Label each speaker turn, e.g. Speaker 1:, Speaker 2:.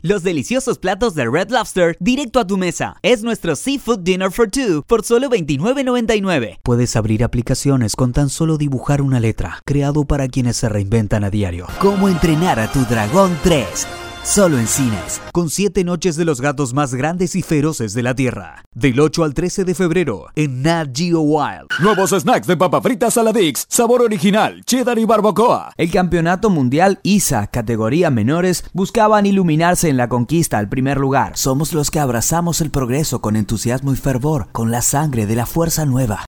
Speaker 1: los deliciosos platos de Red Lobster directo a tu mesa. Es nuestro Seafood Dinner for Two por solo $29.99. Puedes abrir aplicaciones con tan solo dibujar una letra, creado para quienes se reinventan a diario.
Speaker 2: ¿Cómo entrenar a tu dragón 3? Solo en cines.
Speaker 1: Con 7 noches de los gatos más grandes y feroces de la Tierra. Del 8 al 13 de febrero en Nat Geo Wild.
Speaker 3: Nuevos snacks de papa frita Saladix, sabor original, cheddar y barbacoa.
Speaker 4: El Campeonato Mundial ISA, categoría menores, buscaban iluminarse en la conquista al primer lugar.
Speaker 2: Somos los que abrazamos el progreso con entusiasmo y fervor, con la sangre de la Fuerza Nueva.